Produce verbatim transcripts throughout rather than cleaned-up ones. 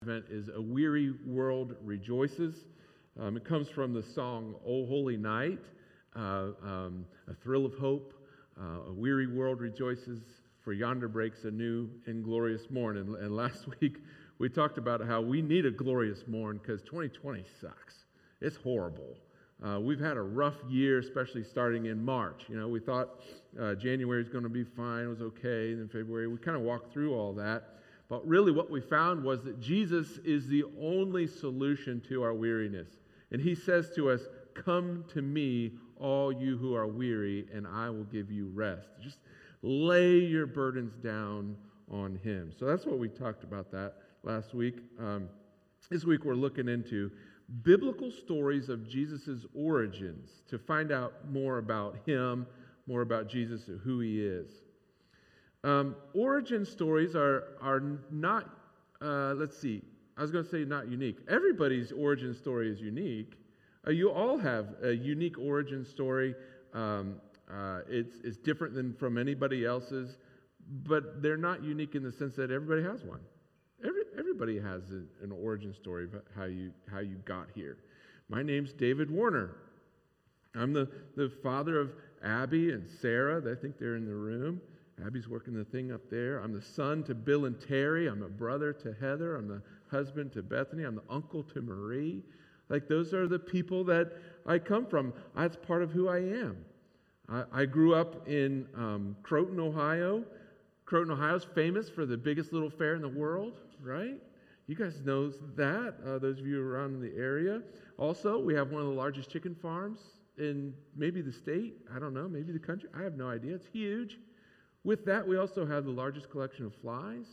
Advent is A Weary World Rejoices. Um, it comes from the song, O Holy Night, uh, um, a thrill of hope, uh, a weary world rejoices, for yonder breaks a new and glorious morn. And, and last week we talked about how we need a glorious morn because twenty twenty sucks. It's horrible. Uh, we've had a rough year, especially starting in March. You know, we thought uh, January was going to be fine, it was okay, and then February, we kind of walked through all that. But really what we found was that Jesus is the only solution to our weariness. And he says to us, "Come to me, all you who are weary, and I will give you rest." Just lay your burdens down on him. So that's what we talked about that last week. Um, this week we're looking into biblical stories of Jesus' origins to find out more about him, more about Jesus and who he is. Um, origin stories are are not, uh, let's see, I was going to say not unique. Everybody's origin story is unique. Uh, you all have a unique origin story. Um, uh, it's, it's different than from anybody else's, but they're not unique in the sense that everybody has one. Every, everybody has a, an origin story of how you how you got here. My name's David Warner. I'm the, the father of Abby and Sarah. I think they're in the room. Abby's working the thing up there. I'm the son to Bill and Terry. I'm a brother to Heather. I'm the husband to Bethany. I'm the uncle to Marie. Like, those are the people that I come from. That's part of who I am. I, I grew up in um, Croton, Ohio. Croton, Ohio is famous for the biggest little fair in the world, right? You guys know that, uh, those of you around in the area. Also, we have one of the largest chicken farms in maybe the state. I don't know, maybe the country. I have no idea. It's huge. With that, we also have the largest collection of flies.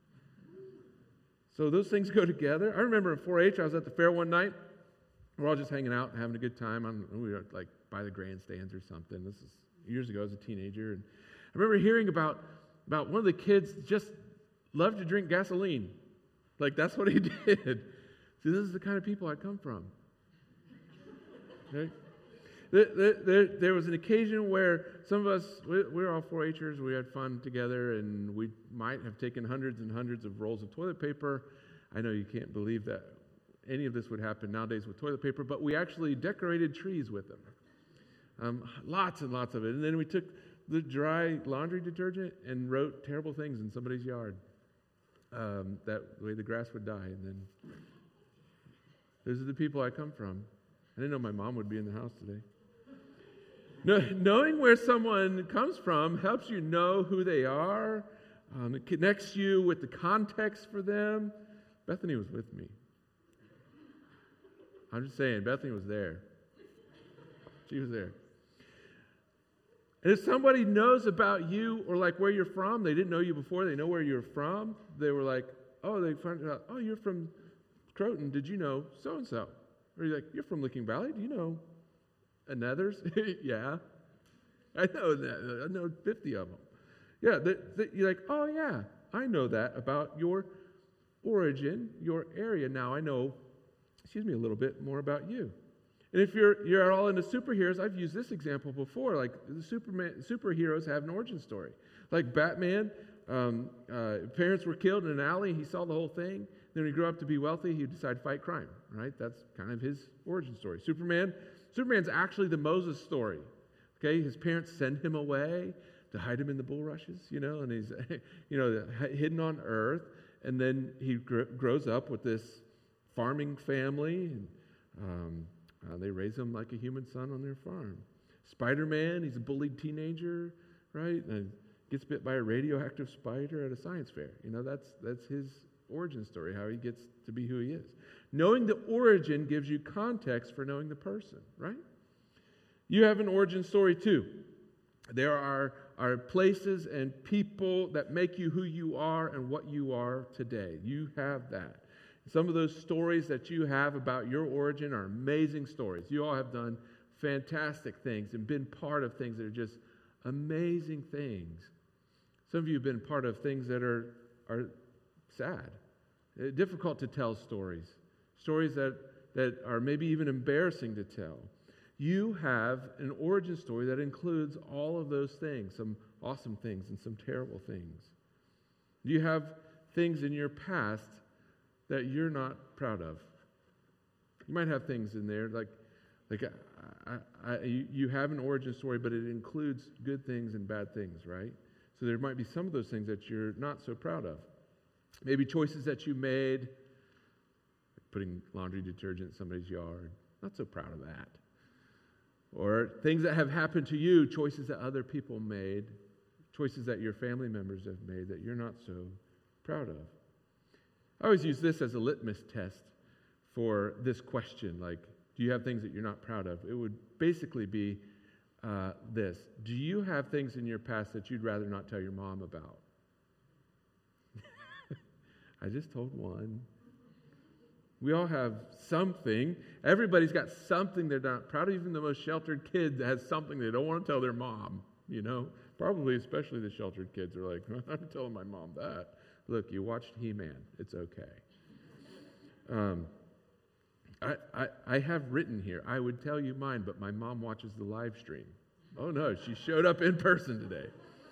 So those things go together. I remember in four H, I was at the fair one night. We're all just hanging out and having a good time. I'm, we were like by the grandstands or something. This is years ago as a teenager. And I remember hearing about, about one of the kids just loved to drink gasoline. Like, that's what he did. See, this is the kind of people I come from. Okay? There, there, there was an occasion where some of us, we, we were all four H'ers, we had fun together, and we might have taken hundreds and hundreds of rolls of toilet paper. I know you can't believe that any of this would happen nowadays with toilet paper, but we actually decorated trees with them. Um, lots and lots of it. And then we took the dry laundry detergent and wrote terrible things in somebody's yard. Um, that way the grass would die. And then those are the people I come from. I didn't know my mom would be in the house today. No, knowing where someone comes from helps you know who they are. Um, it connects you with the context for them. Bethany was with me. I'm just saying, Bethany was there. She was there. And if somebody knows about you or like where you're from, they didn't know you before, they know where you're from, they were like, oh, they found out, oh, you're from Croton, did you know so-and-so? Or you're like, you're from Licking Valley, do you know Another's? Yeah. I know that. I know fifty of them. Yeah, the, the, you're like, oh yeah, I know that about your origin, your area. Now I know, excuse me, a little bit more about you. And if you're you're all into superheroes, I've used this example before. Like, the Superman, superheroes have an origin story. Like Batman, um, uh, parents were killed in an alley. He saw the whole thing. Then when he grew up to be wealthy, he decided to fight crime. Right? That's kind of his origin story. Superman. Superman's actually the Moses story, okay? His parents send him away to hide him in the bulrushes, you know, and he's, you know, hidden on earth. And then he gr- grows up with this farming family, and um, uh, they raise him like a human son on their farm. Spider-Man, he's a bullied teenager, right? And gets bit by a radioactive spider at a science fair. You know, that's that's his origin story, how he gets to be who he is. Knowing the origin gives you context for knowing the person, right? You have an origin story too. There are, are places and people that make you who you are and what you are today. You have that. Some of those stories that you have about your origin are amazing stories. You all have done fantastic things and been part of things that are just amazing things. Some of you have been part of things that are, are sad. It's difficult to tell stories. Stories that, that are maybe even embarrassing to tell. You have an origin story that includes all of those things, some awesome things and some terrible things. You have things in your past that you're not proud of? You might have things in there like, like I, I, I, you, you have an origin story, but it includes good things and bad things, right? So there might be some of those things that you're not so proud of. Maybe choices that you made, like putting laundry detergent in somebody's yard. Not so proud of that. Or things that have happened to you, choices that other people made, choices that your family members have made that you're not so proud of. I always use this as a litmus test for this question, like, do you have things that you're not proud of? It would basically be uh, this. Do you have things in your past that you'd rather not tell your mom about? I just told one. We all have something. Everybody's got something they're not proud of. Even the most sheltered kid has something they don't want to tell their mom, you know? Probably especially the sheltered kids are like, I'm telling my mom that. Look, you watched He-Man. It's okay. Um, I, I, I have written here, I would tell you mine, but my mom watches the live stream. Oh no, she showed up in person today.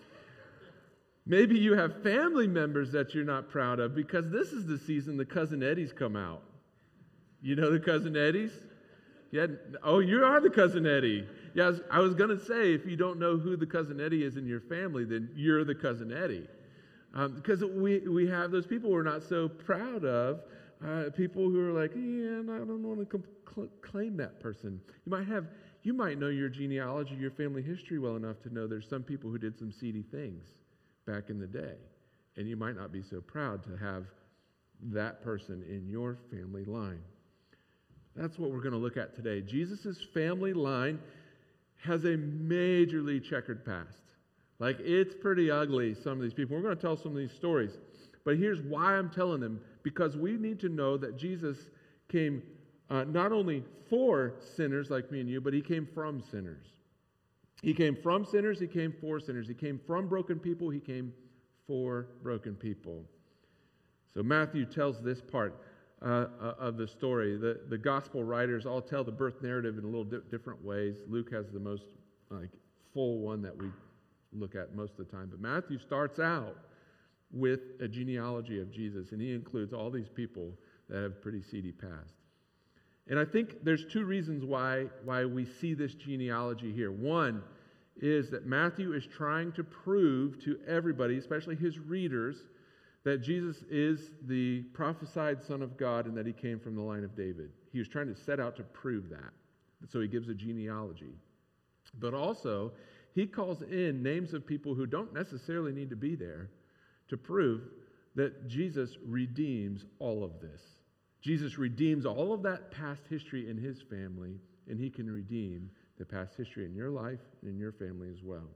Maybe you have family members that you're not proud of because this is the season the Cousin Eddies come out. You know the Cousin Eddies? Yeah. Oh, you are the Cousin Eddie. Yeah, I was, I was going to say, if you don't know who the Cousin Eddie is in your family, then you're the Cousin Eddie. Um, because we, we have those people we're not so proud of, uh, people who are like, yeah, I don't want to com- cl- claim that person. You might have, you might know your genealogy, your family history well enough to know there's some people who did some seedy things back in the day. And you might not be so proud to have that person in your family line. That's what we're going to look at today. Jesus' family line has a majorly checkered past. Like, it's pretty ugly, some of these people. We're going to tell some of these stories. But here's why I'm telling them. Because we need to know that Jesus came uh, not only for sinners like me and you, but he came from sinners. He came from sinners, he came for sinners. He came from broken people, he came for broken people. So Matthew tells this part uh, of the story. The, the gospel writers all tell the birth narrative in a little di- different ways. Luke has the most like full one that we look at most of the time. But Matthew starts out with a genealogy of Jesus, and he includes all these people that have pretty seedy past. And I think there's two reasons why, why we see this genealogy here. One is that Matthew is trying to prove to everybody, especially his readers, that Jesus is the prophesied Son of God and that he came from the line of David. He was trying to set out to prove that. So he gives a genealogy. But also, he calls in names of people who don't necessarily need to be there to prove that Jesus redeems all of this. Jesus redeems all of that past history in his family, and he can redeem the past history in your life and in your family as well.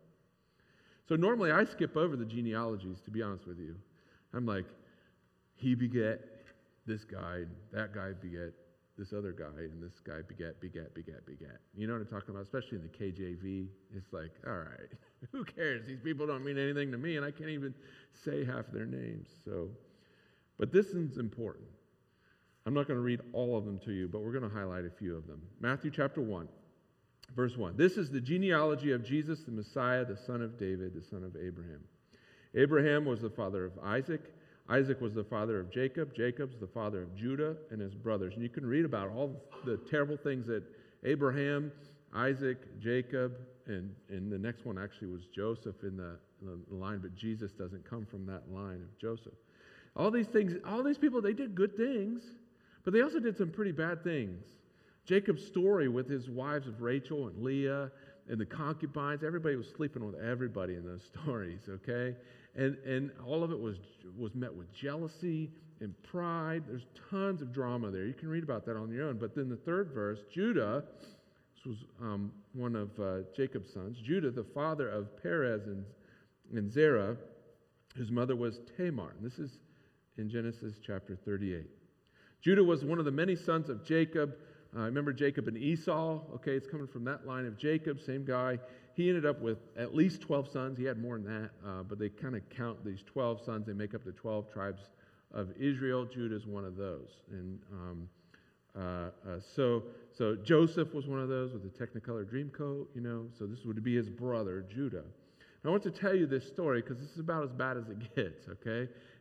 So normally I skip over the genealogies, to be honest with you. I'm like, he beget this guy, and that guy beget this other guy, and this guy beget, beget, beget, beget. You know what I'm talking about? Especially in the K J V. It's like, all right, who cares? These people don't mean anything to me, and I can't even say half their names. So, but this is important. I'm not going to read all of them to you, but we're going to highlight a few of them. Matthew chapter one, verse one. This is the genealogy of Jesus, the Messiah, the son of David, the son of Abraham. Abraham was the father of Isaac. Isaac was the father of Jacob. Jacob's the father of Judah and his brothers. And you can read about all the terrible things that Abraham, Isaac, Jacob, and, and the next one actually was Joseph in the, in the line, but Jesus doesn't come from that line of Joseph. All these things, all these people, they did good things, but they also did some pretty bad things. Jacob's story with his wives of Rachel and Leah and the concubines, everybody was sleeping with everybody in those stories, okay? And and all of it was was met with jealousy and pride. There's tons of drama there. You can read about that on your own. But then the third verse, Judah, this was um, one of uh, Jacob's sons, Judah, the father of Perez and, and Zerah, whose mother was Tamar. And this is in Genesis chapter thirty-eight. Judah was one of the many sons of Jacob. Uh, remember Jacob and Esau? Okay, it's coming from that line of Jacob, same guy. He ended up with at least twelve sons. He had more than that, uh, but they kind of count these twelve sons. They make up the twelve tribes of Israel. Judah is one of those. And um, uh, uh, so so Joseph was one of those with the Technicolor Dreamcoat, you know. So this would be his brother, Judah. I want to tell you this story because this is about as bad as it gets, okay?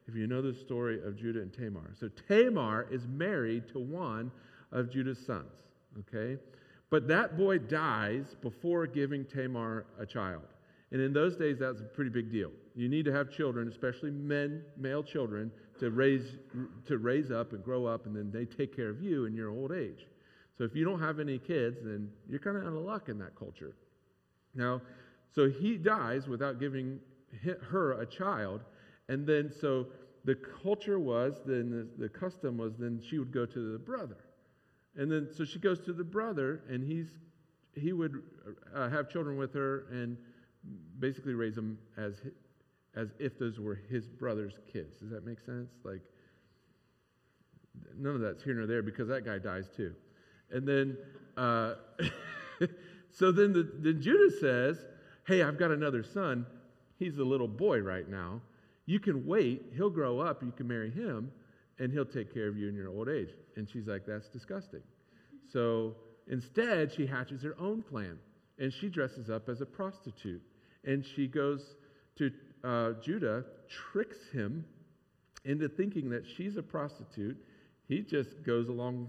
if you know the story of Judah and Tamar. So Tamar is married to one of Judah's sons, okay? But that boy dies before giving Tamar a child. And in those days, that was a pretty big deal. You need to have children, especially men, male children, to raise to raise up and grow up, and then they take care of you in your old age. So if you don't have any kids, then you're kind of out of luck in that culture. Now, so he dies without giving her a child, and then so the culture was, then the, the custom was, then she would go to the brother. And then so she goes to the brother, and he's he would uh, have children with her and basically raise them as as if those were his brother's kids. Does that make sense? Like, none of that's here nor there because that guy dies too. And then, uh, so then, the, then Judah says, hey, I've got another son. He's a little boy right now. You can wait. He'll grow up. You can marry him, and he'll take care of you in your old age. And she's like, that's disgusting. So instead, she hatches her own plan, and she dresses up as a prostitute. And she goes to uh, Judah, tricks him into thinking that she's a prostitute. He just goes along.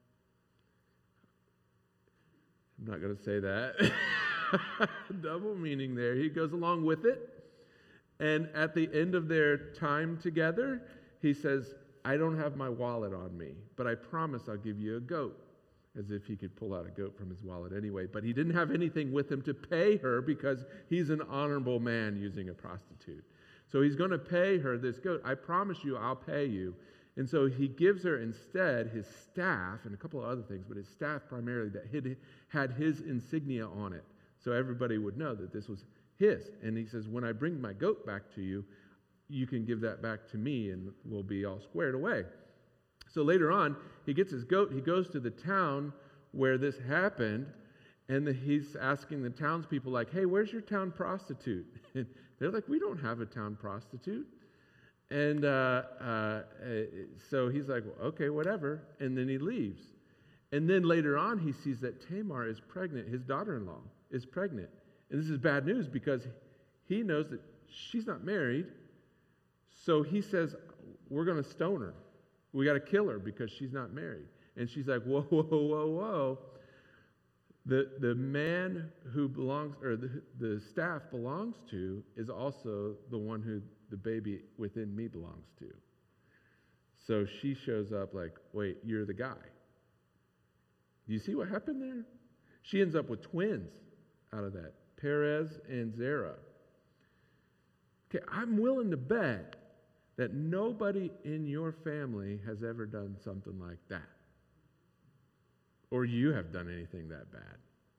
I'm not going to say that. Double meaning there. He goes along with it. And at the end of their time together, he says, I don't have my wallet on me, but I promise I'll give you a goat. As if he could pull out a goat from his wallet anyway. But he didn't have anything with him to pay her because he's an honorable man using a prostitute. So he's going to pay her this goat. I promise you, I'll pay you. And so he gives her instead his staff and a couple of other things, but his staff primarily that had his insignia on it. So everybody would know that this was his. And he says, when I bring my goat back to you, you can give that back to me and we'll be all squared away. So later on, he gets his goat. He goes to the town where this happened, and the, he's asking the townspeople, like, hey, where's your town prostitute? And they're like, we don't have a town prostitute. And uh, uh, so he's like, well, okay, whatever. And then he leaves. And then later on, he sees that Tamar is pregnant. His daughter-in-law is pregnant. And this is bad news because he knows that she's not married. So he says, we're going to stone her. We got to kill her because she's not married. And she's like, whoa, whoa, whoa, whoa. The, the man who belongs, or the, the staff belongs to is also the one who the baby within me belongs to. So she shows up like, wait, you're the guy. Do you see what happened there? She ends up with twins out of that, Perez and Zerah. Okay, I'm willing to bet that nobody in your family has ever done something like that. Or you have done anything that bad.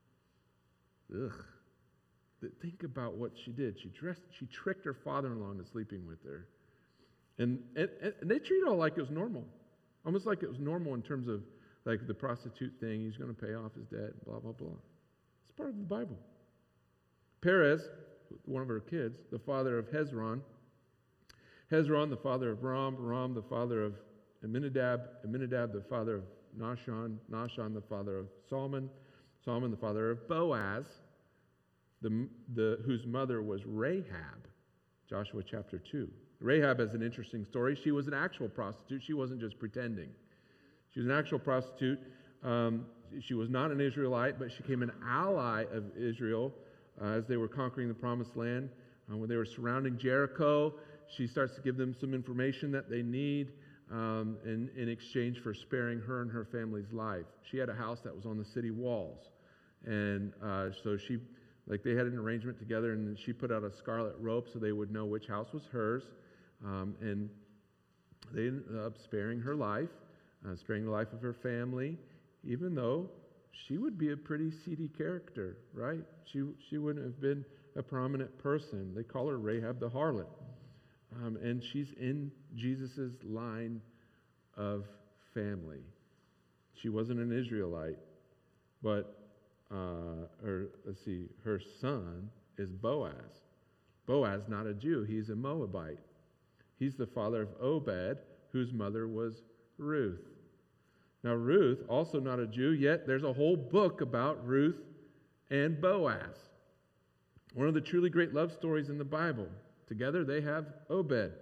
Ugh. Think about what she did. She dressed, she tricked her father-in-law into sleeping with her. And, and, and they treat it all like it was normal. Almost like it was normal in terms of like the prostitute thing. He's going to pay off his debt, blah, blah, blah. It's part of the Bible. Perez, one of her kids, the father of Hezron, Hezron, the father of Ram, Ram, the father of Amminadab, Amminadab, the father of Nahshon, Nahshon, the father of Salmon, Salmon, the father of Boaz, the, the, whose mother was Rahab, Joshua chapter two. Rahab is an interesting story. She was an actual prostitute. She wasn't just pretending. She was an actual prostitute. Um, she was not an Israelite, but she became an ally of Israel uh, as they were conquering the Promised Land. Uh, when they were surrounding Jericho, she starts to give them some information that they need um, in, in exchange for sparing her and her family's life. She had a house that was on the city walls. And uh, so she, like they had an arrangement together, and she put out a scarlet rope so they would know which house was hers. Um, and they ended up sparing her life, uh, sparing the life of her family, even though she would be a pretty seedy character, right? She, she wouldn't have been a prominent person. They call her Rahab the harlot. Um, and she's in Jesus' line of family. She wasn't an Israelite, but, uh, or let's see, her son is Boaz. Boaz, not a Jew, he's a Moabite. He's the father of Obed, whose mother was Ruth. Now, Ruth, also not a Jew, yet there's a whole book about Ruth and Boaz. One of the truly great love stories in the Bible. Together they have Obed.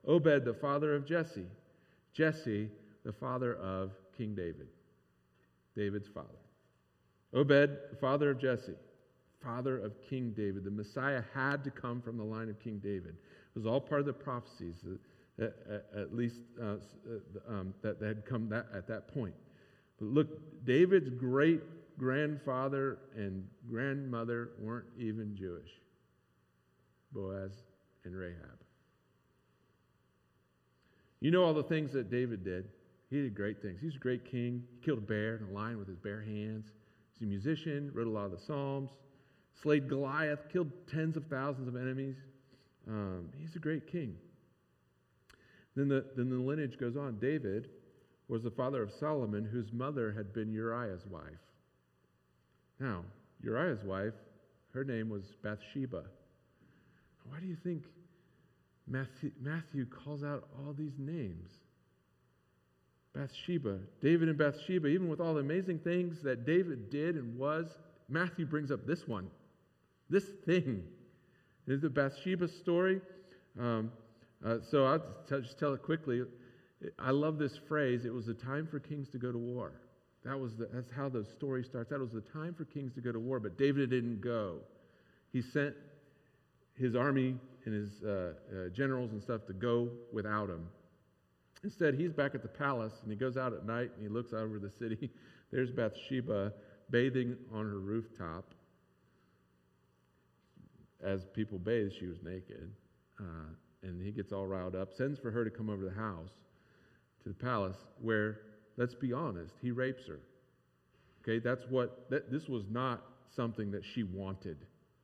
Obed, the father of Jesse. Jesse, the father of King David. David's father. Obed, the father of Jesse. Father of King David. The Messiah had to come from the line of King David. It was all part of the prophecies, at, at, at least uh, um, that, that had come that, at that point. But look, David's great-grandfather and grandmother weren't even Jewish. Boaz and Rahab. You know all the things that David did. He did great things. He was a great king. He killed a bear and a lion with his bare hands. He's a musician, wrote a lot of the Psalms, slayed Goliath, killed tens of thousands of enemies. Um, he's a great king. Then the, then the lineage goes on. David was the father of Solomon, whose mother had been Uriah's wife. Now, Uriah's wife, her name was Bathsheba. Why do you think Matthew, Matthew calls out all these names? Bathsheba, David and Bathsheba, even with all the amazing things that David did and was, Matthew brings up this one, this thing. Is the Bathsheba story. Um, uh, so I'll t- just tell it quickly. I love this phrase, it was the time for kings to go to war. That was the, that's how the story starts. That was the time for kings to go to war, but David didn't go. He sent his army and his uh, uh, generals and stuff to go without him. Instead, he's back at the palace, and he goes out at night, and he looks out over the city. There's Bathsheba bathing on her rooftop. As people bathe, she was naked. Uh, and he gets all riled up, sends for her to come over to the house, to the palace, where, let's be honest, he rapes her. Okay, that's what, that, this was not something that she wanted.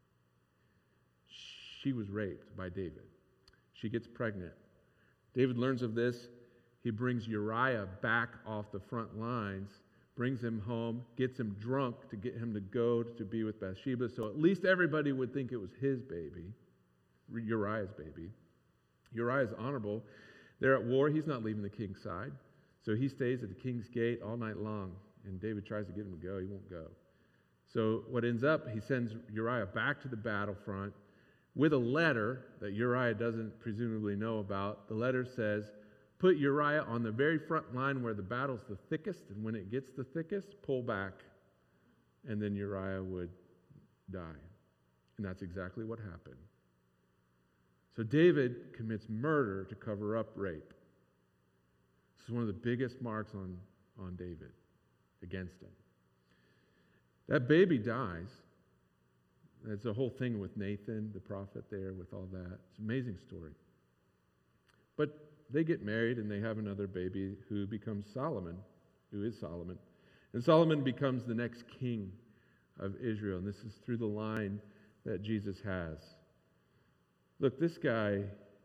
She was raped by David. She gets pregnant. David learns of this. He brings Uriah back off the front lines, brings him home, gets him drunk to get him to go to be with Bathsheba, so at least everybody would think it was his baby, Uriah's baby. Uriah's honorable. They're at war. He's not leaving the king's side, so he stays at the king's gate all night long, and David tries to get him to go. He won't go. So what ends up, he sends Uriah back to the battlefront with a letter that Uriah doesn't presumably know about. The letter says, put Uriah on the very front line where the battle's the thickest, and when it gets the thickest, pull back, and then Uriah would die. And that's exactly what happened. So David commits murder to cover up rape. This is one of the biggest marks on, on David against him. That baby dies. It's a whole thing with Nathan, the prophet there, with all that. It's an amazing story. But they get married and they have another baby who becomes Solomon, who is Solomon. And Solomon becomes the next king of Israel. And this is through the line that Jesus has. Look, this guy,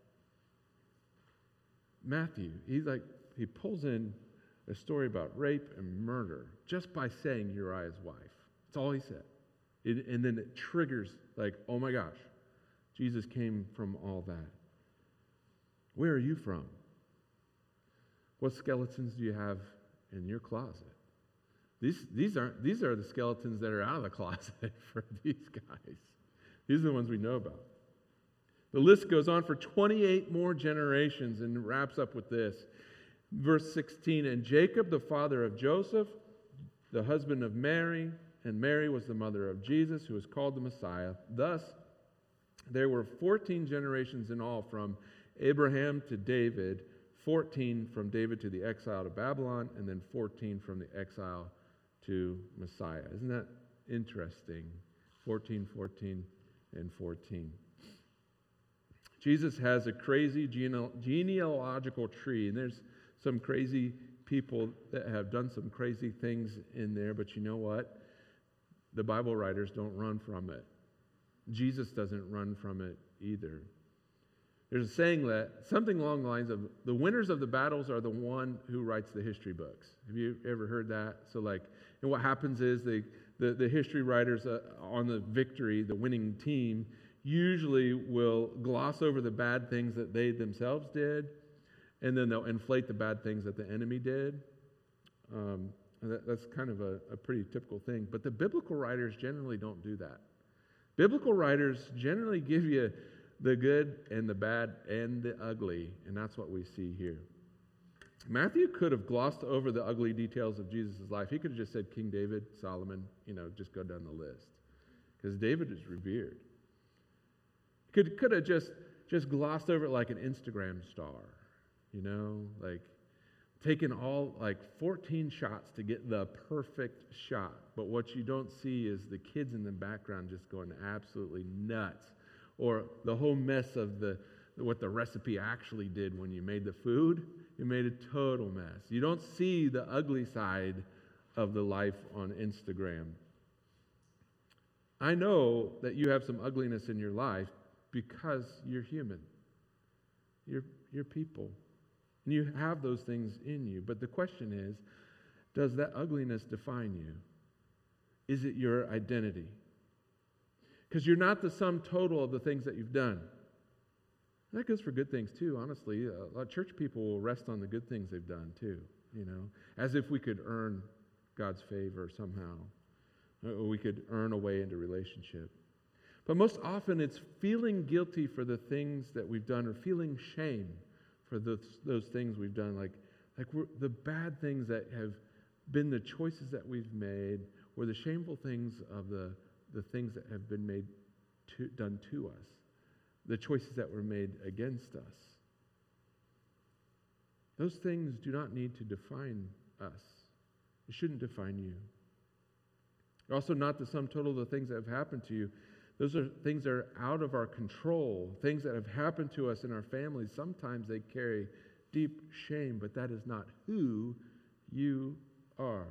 Matthew, he's like, he pulls in a story about rape and murder just by saying Uriah's wife. That's all he said. It, and then it triggers, like, oh my gosh, Jesus came from all that. Where are you from? What skeletons do you have in your closet? These, these, aren't, these are the skeletons that are out of the closet for these guys. These are the ones we know about. The list goes on for twenty-eight more generations and wraps up with this. Verse sixteen, and Jacob, the father of Joseph, the husband of Mary, and Mary was the mother of Jesus, who is called the Messiah. Thus, there were fourteen generations in all from Abraham to David, fourteen from David to the exile to Babylon, and then fourteen from the exile to Messiah. Isn't that interesting? fourteen, fourteen, and fourteen. Jesus has a crazy gene- genealogical tree, and there's some crazy people that have done some crazy things in there, but you know what? The Bible writers don't run from it. Jesus doesn't run from it either. There's a saying that, something along the lines of, the winners of the battles are the one who writes the history books. Have you ever heard that? So like, and what happens is they, the, the history writers uh, on the victory, the winning team, usually will gloss over the bad things that they themselves did, and then they'll inflate the bad things that the enemy did. Um, that, that's kind of a, a pretty typical thing. But the biblical writers generally don't do that. Biblical writers generally give you the good and the bad and the ugly, and that's what we see here. Matthew could have glossed over the ugly details of Jesus' life. He could have just said King David, Solomon, you know, just go down the list. Because David is revered. Could could have just, just glossed over it like an Instagram star, you know, like taken all, like fourteen shots to get the perfect shot. But what you don't see is the kids in the background just going absolutely nuts. Or the whole mess of the what the recipe actually did when you made the food. You made a total mess. You don't see the ugly side of the life on Instagram. I know that you have some ugliness in your life because you're human. You're, you're people. And you have those things in you. But the question is, does that ugliness define you? Is it your identity? Because you're not the sum total of the things that you've done. That goes for good things too, honestly. A lot of church people will rest on the good things they've done too, you know, as if we could earn God's favor somehow. Or we could earn a way into relationship. But most often it's feeling guilty for the things that we've done or feeling shame for those, those things we've done, like, like we're, the bad things that have been the choices that we've made or the shameful things of the, the things that have been made to, done to us. The choices that were made against us. Those things do not need to define us. It shouldn't define you. They're also not the sum total of the things that have happened to you. Those are things that are out of our control, things that have happened to us in our families. Sometimes they carry deep shame, but that is not who you are.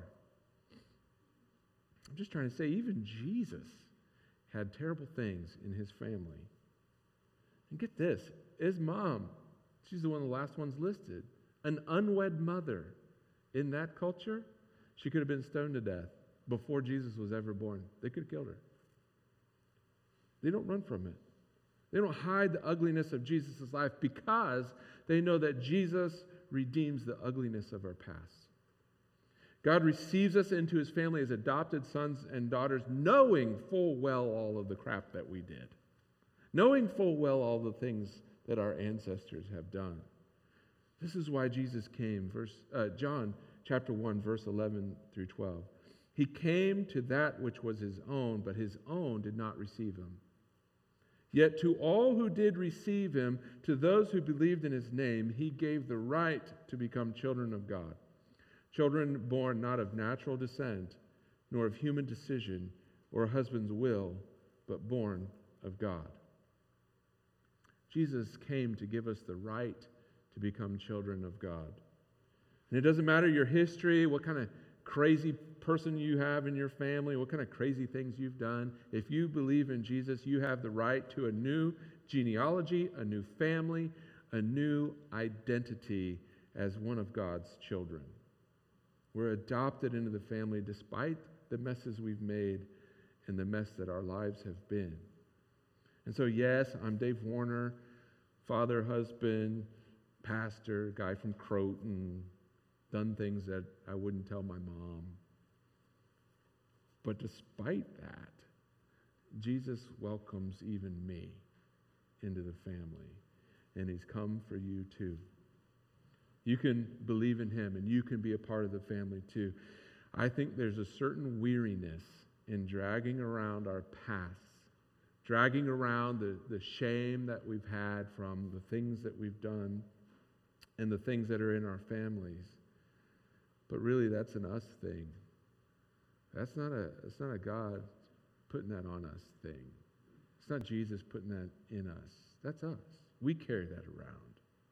I'm just trying to say, even Jesus had terrible things in his family. And get this, his mom, she's the one of the last ones listed, an unwed mother. In that culture, she could have been stoned to death before Jesus was ever born. They could have killed her. They don't run from it. They don't hide the ugliness of Jesus' life because they know that Jesus redeems the ugliness of our past. God receives us into his family as adopted sons and daughters, knowing full well all of the crap that we did. Knowing full well all the things that our ancestors have done. This is why Jesus came. Verse uh, John chapter one, verse eleven through twelve. He came to that which was his own, but his own did not receive him. Yet to all who did receive him, to those who believed in his name, he gave the right to become children of God. Children born not of natural descent, nor of human decision or a husband's will, but born of God. Jesus came to give us the right to become children of God. And it doesn't matter your history, what kind of crazy person you have in your family, what kind of crazy things you've done. If you believe in Jesus, you have the right to a new genealogy, a new family, a new identity as one of God's children. We're adopted into the family despite the messes we've made and the mess that our lives have been. And so, yes, I'm Dave Warner, father, husband, pastor, guy from Croton, done things that I wouldn't tell my mom. But despite that, Jesus welcomes even me into the family. And he's come for you too. You can believe in him and you can be a part of the family too. I think there's a certain weariness in dragging around our past. Dragging around the, the shame that we've had from the things that we've done and the things that are in our families. But really, that's an us thing. That's not a, it's not a God putting that on us thing. It's not Jesus putting that in us. That's us. We carry that around.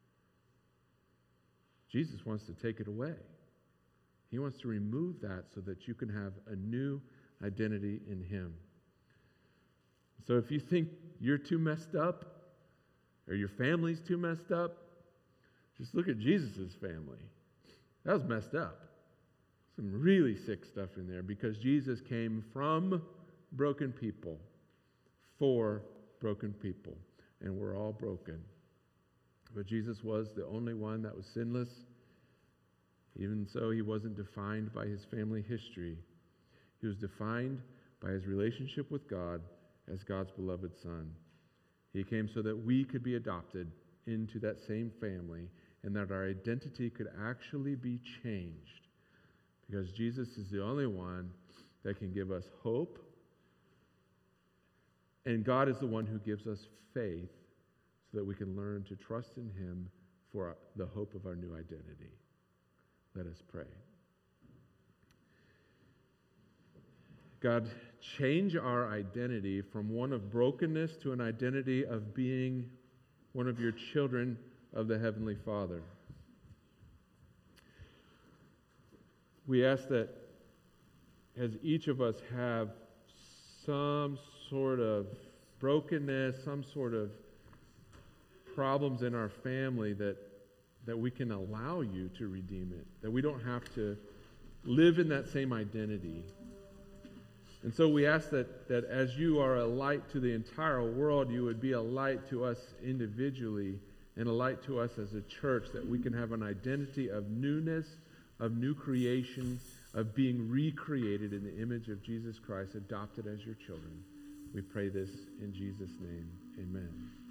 Jesus wants to take it away. He wants to remove that so that you can have a new identity in him. So if you think you're too messed up or your family's too messed up, just look at Jesus' family. That was messed up. Some really sick stuff in there because Jesus came from broken people for broken people. And we're all broken. But Jesus was the only one that was sinless. Even so, he wasn't defined by his family history. He was defined by his relationship with God as God's beloved Son. He came so that we could be adopted into that same family and that our identity could actually be changed. Because Jesus is the only one that can give us hope. And God is the one who gives us faith so that we can learn to trust in Him for our, the hope of our new identity. Let us pray. God, change our identity from one of brokenness to an identity of being one of your children of the Heavenly Father. We ask that as each of us have some sort of brokenness, some sort of problems in our family, that, that we can allow you to redeem it, that we don't have to live in that same identity. And so we ask that, that as you are a light to the entire world, you would be a light to us individually and a light to us as a church, that we can have an identity of newness, of new creation, of being recreated in the image of Jesus Christ, adopted as your children. We pray this in Jesus' name. Amen.